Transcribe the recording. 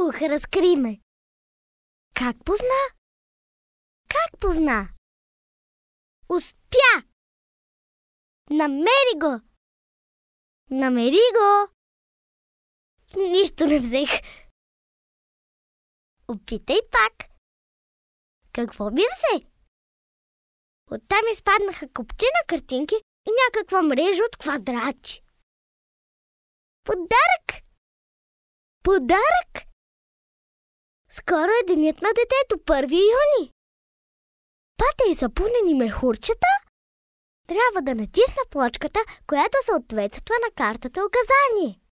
разкри ме. Как позна? Как позна? Успя! Намери го! Намери го! Нищо не взех. Опитай пак. Какво би взе? Оттам изпаднаха купчина картинки и някаква мрежа от квадрати. Подарък! Подарък! Скоро е денят на детето, 1 юни. Пата и запълнени мехурчета. Трябва да натисна плочката, която съответства на картата указание.